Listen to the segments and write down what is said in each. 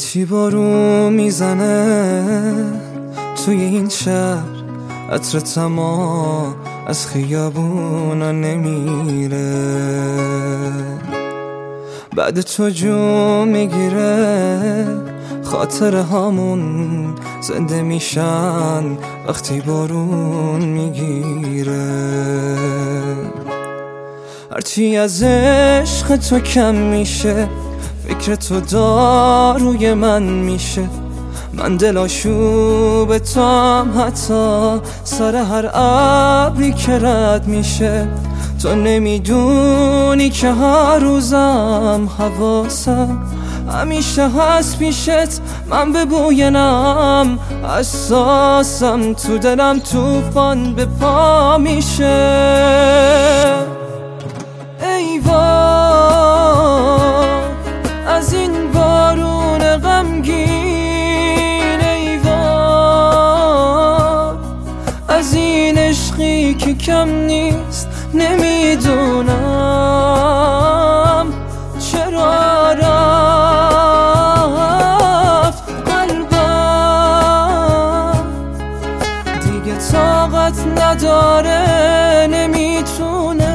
هرچی بارون میزنه توی این شهر، عطر تمام از خیابونا نمیره. بعد تو جون میگیره، خاطره هامون زنده میشن وقتی بارون میگیره. هرچی از عشق تو کم میشه، فکر تو داروی من میشه. من دلاشوب توام، حتی سر هر ابری که رد میشه. تو نمیدونی که هر روزم حواسم همیشه هست پیشت. من به بوی نم حساسم، تو دلم توفان به پا میشه. ای وای از این بارون غمگین، ای وای از این عشقی که کم نیست. نمیدونم چرا رفت قلبم، دیگه طاقت نداره، نمیتونه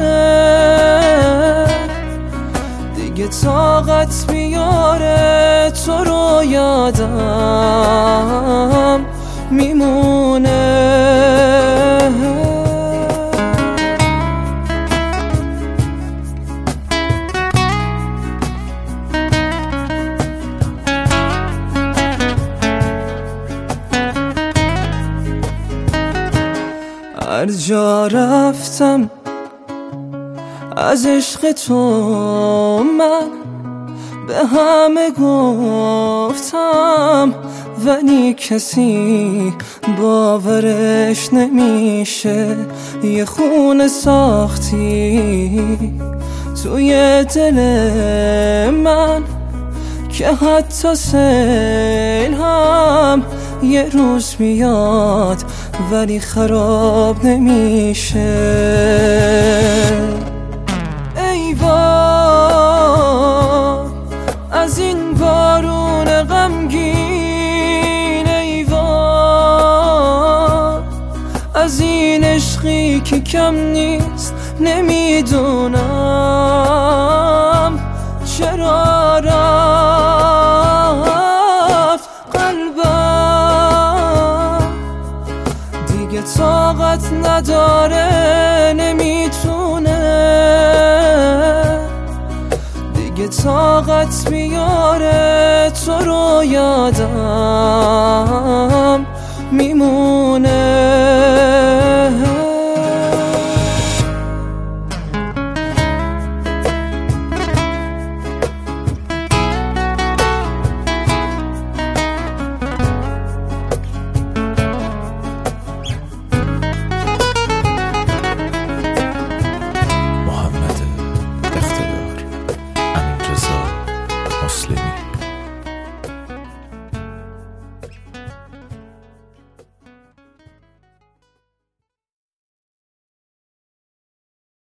دیگه طاقت بیاره. تو رو یادم میمونه. هر جا رفتم از عشق تو من به همه گفتم، ولی کسی باورش نمیشه. یه خونه ساختی توی دل من که حتی سیل هم یه روز میاد ولی خراب نمیشه. ای وای از این بارون غمگین، ای وای از این عشقی که کم نیست. نمیدونم چرا رفت قلبم، دیگه طاقت نداره، نمیتونه دیگه طاقت بیاره. تو رو یادم